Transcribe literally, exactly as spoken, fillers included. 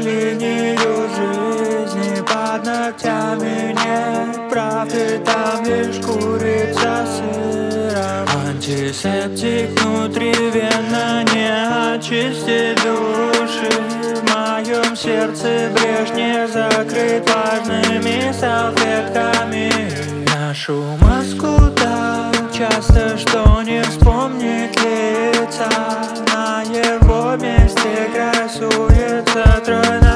линию жизни. Под ногтями нет правды, там лишь курица с сыром. Антисептик внутривенно не очистит души. В моем сердце брешь не закрыт важными салфетками. Ношу маску так часто, что не вспомнить лица. На его месте красуется тройная